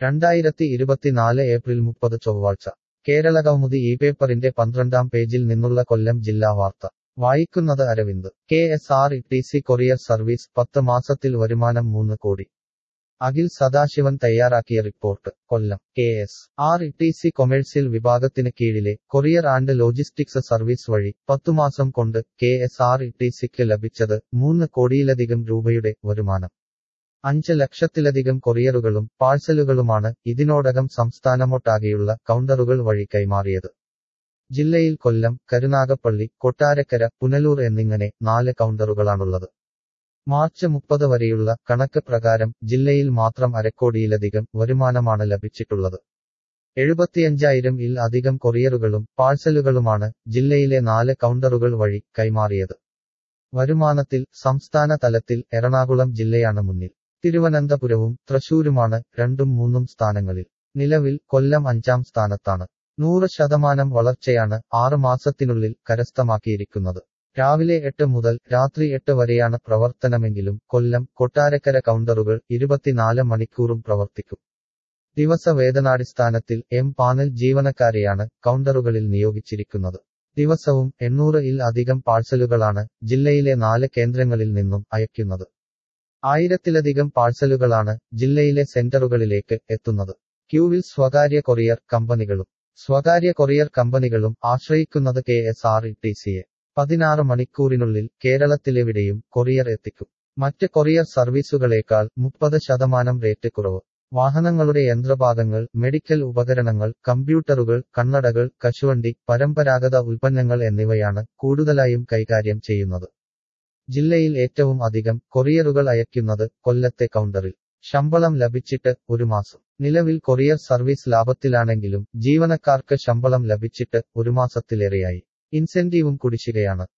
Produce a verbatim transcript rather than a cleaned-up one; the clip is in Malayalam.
രണ്ടായിരത്തി ഇരുപത്തിനാല് ഏപ്രിൽ മുപ്പത് ചൊവ്വാഴ്ച കേരളകൗമുദി ഈ പേപ്പറിന്റെ പന്ത്രണ്ടാം പേജിൽ നിന്നുള്ള കൊല്ലം ജില്ലാ വാർത്ത വായിക്കുന്നത് Aravind. K S R T C courier service പത്ത് മാസത്തിൽ വരുമാനം മൂന്ന് കോടി. അഖിൽ സദാശിവൻ തയ്യാറാക്കിയ report. Kollam. K S R T C commercial വിഭാഗത്തിന് കീഴിലെ കൊറിയർ ആൻഡ് ലോജിസ്റ്റിക്സ് സർവീസ് വഴി പത്തുമാസം കൊണ്ട് കെ എസ് ആർ ടി സിക്ക് ലഭിച്ചത് മൂന്ന് കോടിയിലധികം രൂപയുടെ വരുമാനം. അഞ്ച് ലക്ഷത്തിലധികം കൊറിയറുകളും പാഴ്സലുകളുമാണ് ഇതിനോടകം സംസ്ഥാനമൊട്ടാകെയുള്ള കൗണ്ടറുകൾ വഴി കൈമാറിയത്. ജില്ലയിൽ കൊല്ലം, കരുനാഗപ്പള്ളി, കൊട്ടാരക്കര, പുനലൂർ എന്നിങ്ങനെ നാല് കൗണ്ടറുകളാണുള്ളത്. മാർച്ച് മുപ്പത് വരെയുള്ള കണക്ക് പ്രകാരം ജില്ലയിൽ മാത്രം അരക്കോടിയിലധികം വരുമാനമാണ് ലഭിച്ചിട്ടുള്ളത്. എഴുപത്തിയഞ്ചായിരം ഇൽ അധികം കൊറിയറുകളും പാഴ്സലുകളുമാണ് ജില്ലയിലെ നാല് കൗണ്ടറുകൾ വഴി കൈമാറിയത്. വരുമാനത്തിൽ സംസ്ഥാന തലത്തിൽ എറണാകുളം ജില്ലയാണ് മുന്നിൽ. തിരുവനന്തപുരവും തൃശൂരുമാണ് രണ്ടും മൂന്നും സ്ഥാനങ്ങളിൽ. നിലവിൽ കൊല്ലം അഞ്ചാം സ്ഥാനത്താണ്. നൂറ് ശതമാനം വളർച്ചയാണ് ആറ് മാസത്തിനുള്ളിൽ കരസ്ഥമാക്കിയിരിക്കുന്നത്. രാവിലെ എട്ട് മുതൽ രാത്രി എട്ട് വരെയാണ് പ്രവർത്തനമെങ്കിലും കൊല്ലം, കൊട്ടാരക്കര കൗണ്ടറുകൾ ഇരുപത്തിനാല് മണിക്കൂറും പ്രവർത്തിക്കും. ദിവസ വേതനാടിസ്ഥാനത്തിൽ എം പാനൽ ജീവനക്കാരെയാണ് കൗണ്ടറുകളിൽ നിയോഗിച്ചിരിക്കുന്നത്. ദിവസവും എണ്ണൂറ് ഇൽ അധികം പാഴ്സലുകളാണ് ജില്ലയിലെ നാല് കേന്ദ്രങ്ങളിൽ നിന്നും അയക്കുന്നത്. ആയിരത്തിലധികം പാഴ്സലുകളാണ് ജില്ലയിലെ സെന്ററുകളിലേക്ക് എത്തുന്നത്. ക്യൂവിൽ സ്വകാര്യ കൊറിയർ കമ്പനികളും സ്വകാര്യ കൊറിയർ കമ്പനികളും ആശ്രയിക്കുന്നത് കെ എസ് ആർ ടി സിയെ. പതിനാറ് മണിക്കൂറിനുള്ളിൽ കേരളത്തിലെവിടെയും കൊറിയർ എത്തിക്കും. മറ്റ് കൊറിയർ സർവീസുകളേക്കാൾ മുപ്പത് ശതമാനം റേറ്റ് കുറവ്. വാഹനങ്ങളുടെ യന്ത്രഭാഗങ്ങൾ, മെഡിക്കൽ ഉപകരണങ്ങൾ, കമ്പ്യൂട്ടറുകൾ, കണ്ണടകൾ, കശുവണ്ടി, പരമ്പരാഗത ഉൽപ്പന്നങ്ങൾ എന്നിവയാണ് കൂടുതലായും കൈകാര്യം ചെയ്യുന്നത്. ജില്ലയിൽ ഏറ്റവും അധികം കൊറിയറുകൾ അയക്കുന്നത് കൊല്ലത്തെ കൗണ്ടറിൽ. ശമ്പളം ലഭിച്ചിട്ട് ഒരു മാസം. നിലവിൽ കൊറിയർ സർവീസ് ലാഭത്തിലാണെങ്കിലും ജീവനക്കാർക്ക് ശമ്പളം ലഭിച്ചിട്ട് ഒരു മാസത്തിലേറെയായി. ഇൻസെന്റീവും കുടിശ്ശികയാണ്.